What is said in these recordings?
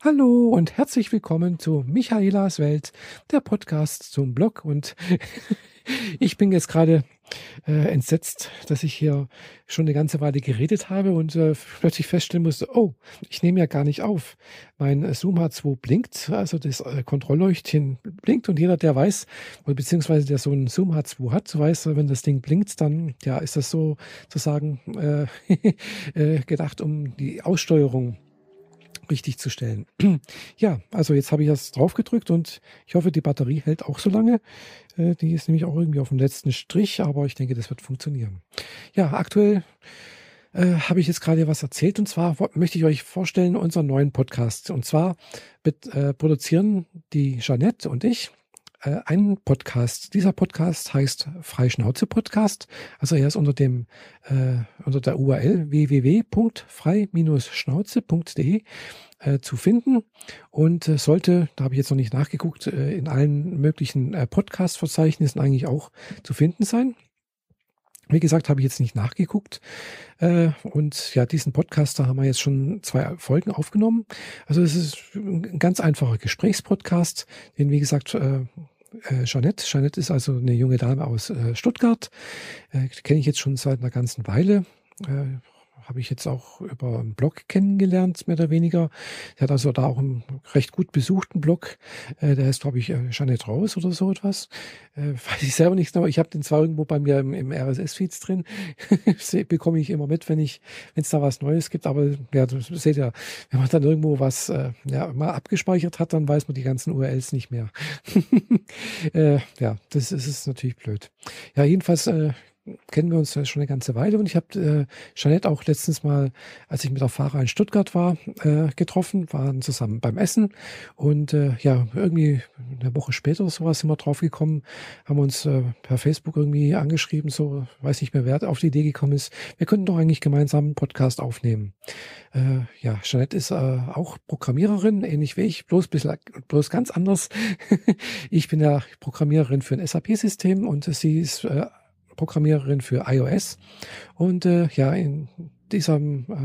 Hallo und herzlich willkommen zu Michaelas Welt, der Podcast zum Blog. Und ich bin jetzt gerade entsetzt, dass ich hier schon eine ganze Weile geredet habe und plötzlich feststellen musste, oh, ich nehme ja gar nicht auf. Mein Zoom H2 blinkt, also das Kontrollleuchtchen blinkt, und jeder, der weiß, oder beziehungsweise der so einen Zoom H2 hat, weiß, wenn das Ding blinkt, dann ja, ist das so sozusagen gedacht, um die Aussteuerung richtig zu stellen. Ja, also jetzt habe ich das drauf gedrückt und ich hoffe, die Batterie hält auch so lange. Die ist nämlich auch irgendwie auf dem letzten Strich, aber ich denke, das wird funktionieren. Ja, aktuell habe ich jetzt gerade was erzählt, und zwar möchte ich euch vorstellen unseren neuen Podcast. Und zwar produzieren die Jeanette und ich einen Podcast. Dieser Podcast heißt Freischnauze Podcast. Also er ist unter der URL www.frei-schnauze.de zu finden und sollte, da habe ich jetzt noch nicht nachgeguckt, in allen möglichen Podcast-Verzeichnissen eigentlich auch zu finden sein. Wie gesagt, habe ich jetzt nicht nachgeguckt. Und ja, diesen Podcast, da haben wir jetzt schon 2 Folgen aufgenommen. Also es ist ein ganz einfacher Gesprächspodcast, den, wie gesagt, Jeanette ist also eine junge Dame aus Stuttgart. Kenne ich jetzt schon seit einer ganzen Weile. Habe ich jetzt auch über einen Blog kennengelernt, mehr oder weniger. Sie hat also da auch einen recht gut besuchten Blog. Der heißt, glaube ich, Jeanette Raus oder so etwas. Weiß ich selber nicht genau. Ich habe den zwar irgendwo bei mir im RSS-Feeds drin. Bekomme ich immer mit, wenn es da was Neues gibt. Aber ja, das seht ihr, wenn man dann irgendwo was mal abgespeichert hat, dann weiß man die ganzen URLs nicht mehr. Ja, das ist natürlich blöd. Ja, jedenfalls kennen wir uns schon eine ganze Weile, und ich habe Jeanette auch letztens mal, als ich mit der Fahrer in Stuttgart war, getroffen, waren zusammen beim Essen, und ja, irgendwie eine Woche später oder sowas sind wir drauf gekommen, haben uns per Facebook irgendwie angeschrieben, so, weiß nicht mehr, wer auf die Idee gekommen ist, wir könnten doch eigentlich gemeinsam einen Podcast aufnehmen. Ja, Jeanette ist auch Programmiererin, ähnlich wie ich, bloß ganz anders. Ich bin ja Programmiererin für ein SAP-System und sie ist Programmiererin für iOS, und ja, in dieser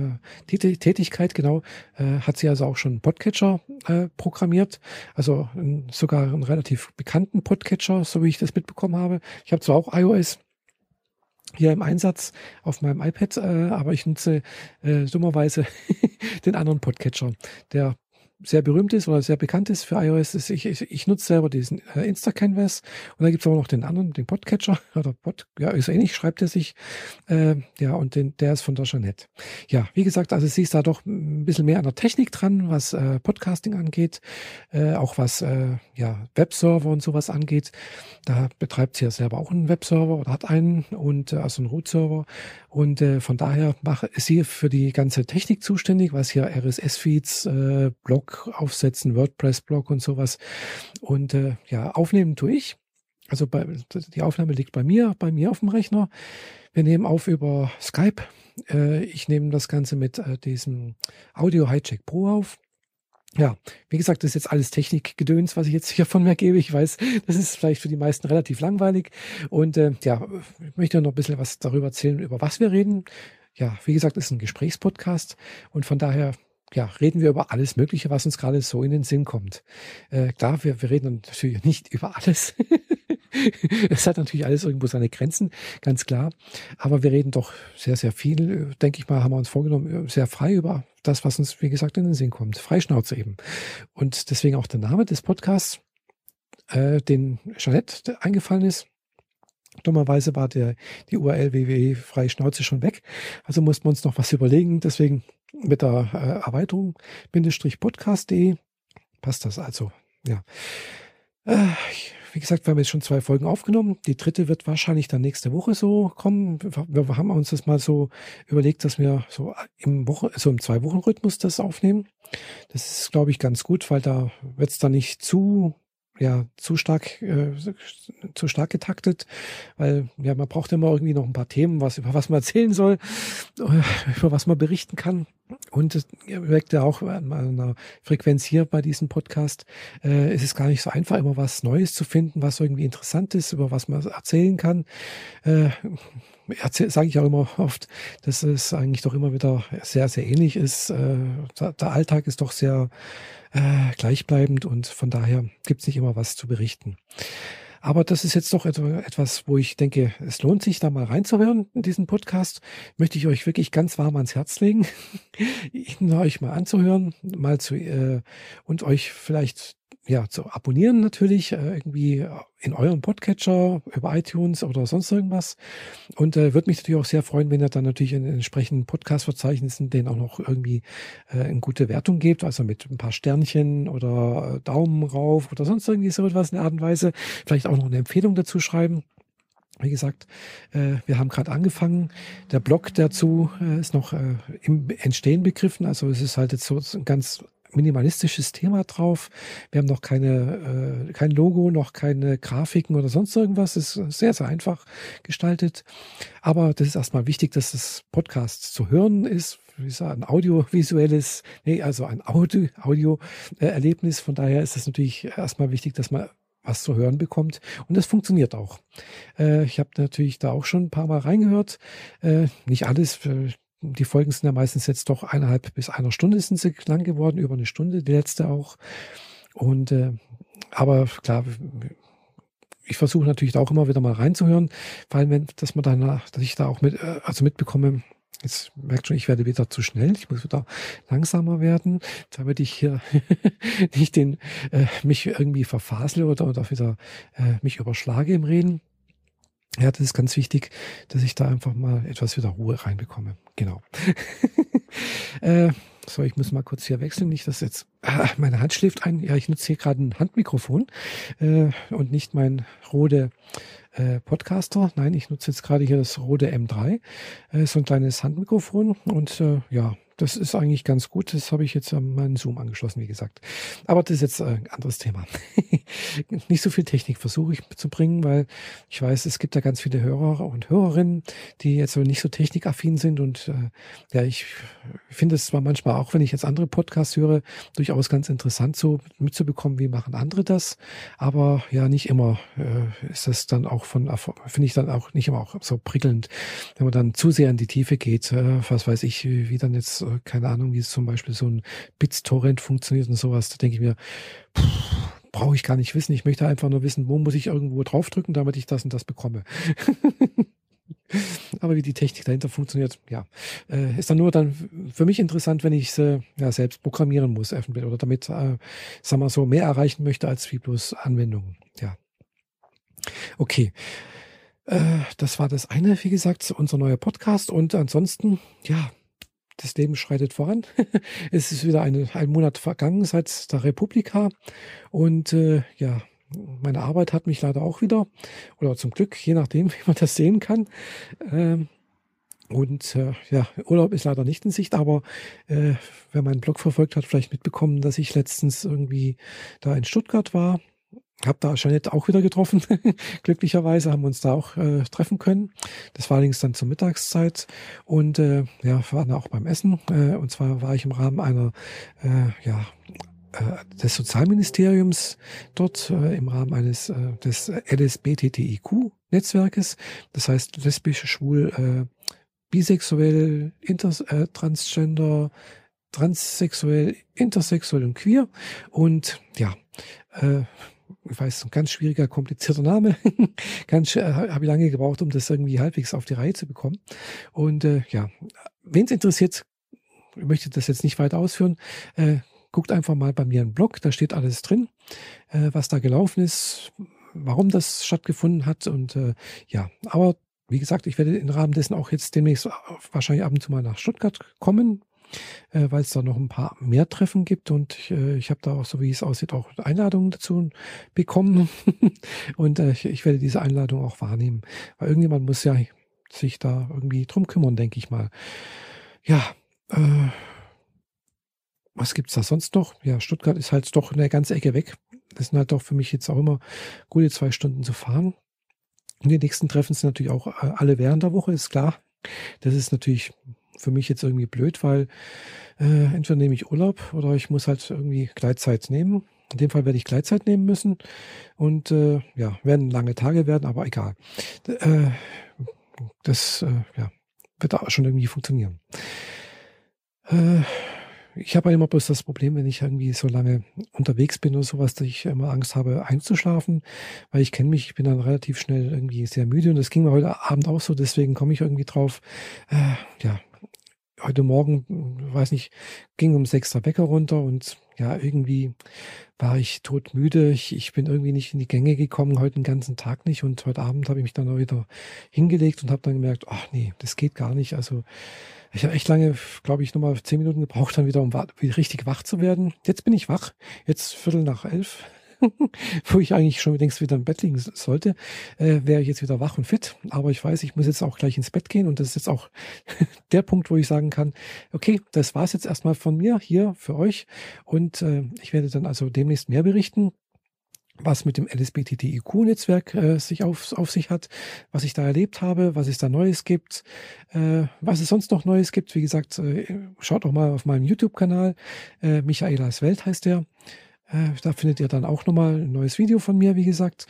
Tätigkeit genau hat sie also auch schon einen Podcatcher programmiert, also sogar einen relativ bekannten Podcatcher, so wie ich das mitbekommen habe. Ich habe zwar auch iOS hier im Einsatz auf meinem iPad, aber ich nutze dummerweise den anderen Podcatcher, der sehr berühmt ist oder sehr bekannt ist für iOS. Ich nutze selber diesen Instacanvas, und da gibt es auch noch den anderen, den Podcatcher, oder ja, ist ähnlich, schreibt er sich. Ja, und der ist von der Jeanette. Ja, wie gesagt, also sie ist da doch ein bisschen mehr an der Technik dran, was Podcasting angeht, auch was ja, Webserver und sowas angeht. Da betreibt sie ja selber auch einen Webserver oder hat einen, und also einen Root-Server. Und von daher ist sie für die ganze Technik zuständig, was hier RSS-Feeds, Blog aufsetzen, WordPress-Blog und sowas. Und ja, aufnehmen tue ich. Also die Aufnahme liegt bei mir auf dem Rechner. Wir nehmen auf über Skype. Ich nehme das Ganze mit diesem Audio Hijack Pro auf. Ja, wie gesagt, das ist jetzt alles Technikgedöns, was ich jetzt hier von mir gebe. Ich weiß, das ist vielleicht für die meisten relativ langweilig. Und ja, ich möchte noch ein bisschen was darüber erzählen, über was wir reden. Ja, wie gesagt, es ist ein Gesprächspodcast, und von daher ja, reden wir über alles Mögliche, was uns gerade so in den Sinn kommt. Klar, wir reden natürlich nicht über alles. Es hat natürlich alles irgendwo seine Grenzen, ganz klar. Aber wir reden doch sehr, sehr viel, denke ich mal, haben wir uns vorgenommen, sehr frei über das, was uns, wie gesagt, in den Sinn kommt. Freischnauze eben. Und deswegen auch der Name des Podcasts, den Jeanette eingefallen ist. Dummerweise war die URL www.freischnauze schon weg. Also mussten wir uns noch was überlegen. Deswegen mit der Erweiterung -podcast.de passt das also. Ja. Wie gesagt, wir haben jetzt schon 2 Folgen aufgenommen. Die 3. wird wahrscheinlich dann nächste Woche so kommen. Wir haben uns das mal so überlegt, dass wir so im 2-Wochen-Rhythmus das aufnehmen. Das ist, glaube ich, ganz gut, weil da wird es dann nicht zu stark getaktet, weil ja, man braucht immer irgendwie noch ein paar Themen, über was man erzählen soll, über was man berichten kann. Und es merkt ja auch an meiner Frequenz hier bei diesem Podcast, es ist gar nicht so einfach, immer was Neues zu finden, was irgendwie interessant ist, über was man erzählen kann. Äh, Sage ich auch immer oft, dass es eigentlich doch immer wieder sehr, sehr ähnlich ist. Der Alltag ist doch sehr gleichbleibend und von daher gibt es nicht immer was zu berichten. Aber das ist jetzt doch etwas, wo ich denke, es lohnt sich, da mal reinzuhören in diesen Podcast. Möchte ich euch wirklich ganz warm ans Herz legen, ihn euch mal anzuhören, und euch vielleicht zu abonnieren natürlich, irgendwie in eurem Podcatcher, über iTunes oder sonst irgendwas. Und würde mich natürlich auch sehr freuen, wenn ihr dann natürlich in den entsprechenden Podcast-Verzeichnissen denen auch noch irgendwie eine gute Wertung gebt, also mit ein paar Sternchen oder Daumen rauf oder sonst irgendwie so etwas in der Art und Weise. Vielleicht auch noch eine Empfehlung dazu schreiben. Wie gesagt, wir haben gerade angefangen. Der Blog dazu ist noch im Entstehen begriffen. Also es ist halt jetzt so ein ganz minimalistisches Thema drauf. Wir haben noch kein Logo, noch keine Grafiken oder sonst irgendwas. Es ist sehr, sehr einfach gestaltet. Aber das ist erstmal wichtig, dass das Podcast zu hören ist. Wie gesagt, ein ein Audio-Erlebnis. Von daher ist es natürlich erstmal wichtig, dass man was zu hören bekommt. Und das funktioniert auch. Ich habe natürlich da auch schon ein paar Mal reingehört. Nicht alles. Die Folgen sind ja meistens jetzt doch 1,5 bis 1 Stunde sind sie lang geworden, über 1 Stunde, die letzte auch. Und aber klar, ich versuche natürlich da auch immer wieder mal reinzuhören, vor allem dass ich da auch mitbekomme. Jetzt merkt schon, ich werde wieder zu schnell. Ich muss wieder langsamer werden, damit ich hier nicht mich irgendwie verfasle oder wieder mich überschlage im Reden. Ja, das ist ganz wichtig, dass ich da einfach mal etwas wieder Ruhe reinbekomme. Genau. So, ich muss mal kurz hier wechseln. Nicht, dass jetzt meine Hand schläft ein. Ja, ich nutze hier gerade ein Handmikrofon und nicht mein Rode Podcaster. Nein, ich nutze jetzt gerade hier das Rode M3. So ein kleines Handmikrofon und das ist eigentlich ganz gut. Das habe ich jetzt an meinen Zoom angeschlossen, wie gesagt. Aber das ist jetzt ein anderes Thema. Nicht so viel Technik versuche ich zu bringen, weil ich weiß, es gibt da ganz viele Hörer und Hörerinnen, die jetzt so nicht so technikaffin sind. Und ich finde es zwar manchmal auch, wenn ich jetzt andere Podcasts höre, durchaus ganz interessant so mitzubekommen, wie machen andere das. Aber ja, nicht immer ist das dann auch finde ich dann auch nicht immer auch so prickelnd, wenn man dann zu sehr in die Tiefe geht. Was weiß ich, wie dann jetzt keine Ahnung, wie es zum Beispiel so ein BitTorrent funktioniert und sowas. Da denke ich mir, brauche ich gar nicht wissen. Ich möchte einfach nur wissen, wo muss ich irgendwo draufdrücken, damit ich das und das bekomme. Aber wie die Technik dahinter funktioniert, ist dann nur dann für mich interessant, wenn ich es selbst programmieren muss oder damit, sagen wir so, mehr erreichen möchte als wie bloß Anwendungen. Ja. Okay. Das war das eine, wie gesagt, unser neuer Podcast und ansonsten, das Leben schreitet voran. Es ist wieder ein Monat vergangen seit der Republika und meine Arbeit hat mich leider auch wieder, oder zum Glück, je nachdem, wie man das sehen kann. Urlaub ist leider nicht in Sicht, aber wer meinen Blog verfolgt hat, vielleicht mitbekommen, dass ich letztens irgendwie da in Stuttgart war. Hab da Jeanette auch wieder getroffen. Glücklicherweise haben wir uns da auch treffen können. Das war allerdings dann zur Mittagszeit und wir waren auch beim Essen. Und zwar war ich im Rahmen einer des Sozialministeriums dort im Rahmen eines des LSBTTIQ-Netzwerkes. Das heißt lesbisch, schwul, bisexuell, transgender, transsexuell, intersexuell und queer. Und ich weiß, ein ganz schwieriger, komplizierter Name. Habe ich lange gebraucht, um das irgendwie halbwegs auf die Reihe zu bekommen. Und wen es interessiert, ich möchte das jetzt nicht weiter ausführen, guckt einfach mal bei mir im Blog, da steht alles drin, was da gelaufen ist, warum das stattgefunden hat und aber wie gesagt, ich werde im Rahmen dessen auch jetzt demnächst wahrscheinlich ab und zu mal nach Stuttgart kommen, weil es da noch ein paar mehr Treffen gibt und ich habe da auch, so wie es aussieht, auch Einladungen dazu bekommen und ich werde diese Einladung auch wahrnehmen, weil irgendjemand muss ja sich da irgendwie drum kümmern, denke ich mal. Ja, was gibt's da sonst noch? Ja, Stuttgart ist halt doch eine ganze Ecke weg. Das sind halt doch für mich jetzt auch immer gute 2 Stunden zu fahren. Und die nächsten Treffen sind natürlich auch alle während der Woche, ist klar. Das ist natürlich für mich jetzt irgendwie blöd, weil entweder nehme ich Urlaub oder ich muss halt irgendwie Gleitzeit nehmen. In dem Fall werde ich Gleitzeit nehmen müssen und ja, werden lange Tage werden, aber egal. Äh, das ja, wird auch schon irgendwie funktionieren. Äh, Ich habe halt immer bloß das Problem, wenn ich irgendwie so lange unterwegs bin oder sowas, dass ich immer Angst habe, einzuschlafen, weil ich kenne mich, ich bin dann relativ schnell irgendwie sehr müde und das ging mir heute Abend auch so, deswegen komme ich irgendwie drauf. Ja, heute Morgen, weiß nicht, ging um 6 der Wecker runter und ja, irgendwie war ich todmüde. Ich bin irgendwie nicht in die Gänge gekommen, heute den ganzen Tag nicht und heute Abend habe ich mich dann auch wieder hingelegt und habe dann gemerkt, ach nee, das geht gar nicht. Also ich habe echt lange, glaube ich, nochmal 10 Minuten gebraucht, dann wieder, um richtig wach zu werden. Jetzt bin ich wach, jetzt Viertel nach 11, wo ich eigentlich schon längst wieder im Bett liegen sollte, wäre ich jetzt wieder wach und fit. Aber ich weiß, ich muss jetzt auch gleich ins Bett gehen und das ist jetzt auch der Punkt, wo ich sagen kann, okay, das war's jetzt erstmal von mir hier für euch und ich werde dann also demnächst mehr berichten, was mit dem LSBTTIQ-Netzwerk sich auf sich hat, was ich da erlebt habe, was es da Neues gibt, was es sonst noch Neues gibt. Wie gesagt, schaut auch mal auf meinem YouTube-Kanal. Michaelas Welt heißt der. Da findet ihr dann auch nochmal ein neues Video von mir, wie gesagt,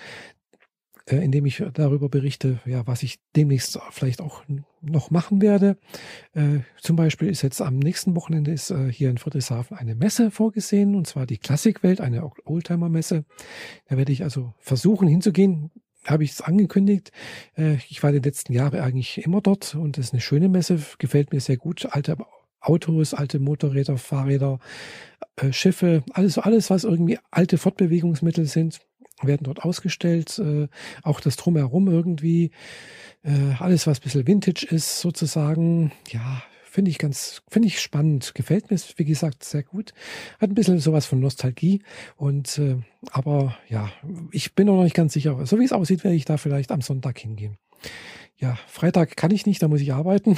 in dem ich darüber berichte, ja, was ich demnächst vielleicht auch noch machen werde. Zum Beispiel ist jetzt am nächsten Wochenende ist hier in Friedrichshafen eine Messe vorgesehen, und zwar die Klassikwelt, eine Oldtimer-Messe. Da werde ich also versuchen hinzugehen. Habe ich es angekündigt. Ich war die letzten Jahre eigentlich immer dort und es ist eine schöne Messe, gefällt mir sehr gut. Alte Autos, alte Motorräder, Fahrräder, Schiffe, alles, was irgendwie alte Fortbewegungsmittel sind, werden dort ausgestellt. Auch das Drumherum irgendwie, alles, was ein bisschen Vintage ist, sozusagen. Ja, finde ich spannend. Gefällt mir, wie gesagt, sehr gut. Hat ein bisschen sowas von Nostalgie. Und, aber ja, ich bin noch nicht ganz sicher. So wie es aussieht, werde ich da vielleicht am Sonntag hingehen. Ja, Freitag kann ich nicht, da muss ich arbeiten.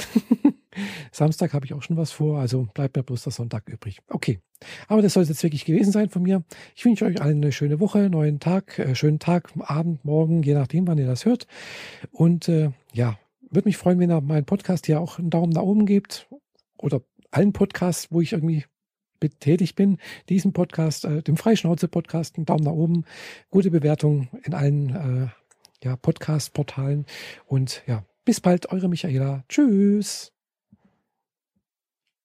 Samstag habe ich auch schon was vor, also bleibt mir bloß der Sonntag übrig. Okay, aber das soll es jetzt wirklich gewesen sein von mir. Ich wünsche euch allen eine schöne Woche, neuen Tag, schönen Tag, Abend, Morgen, je nachdem, wann ihr das hört. Und ja, würde mich freuen, wenn ihr meinen Podcast hier auch einen Daumen nach oben gebt oder allen Podcasts, wo ich irgendwie tätig bin, diesen Podcast, dem Freischnauze-Podcast, einen Daumen nach oben, gute Bewertung in allen ja, Podcast-Portalen und ja, bis bald, eure Michaela. Tschüss.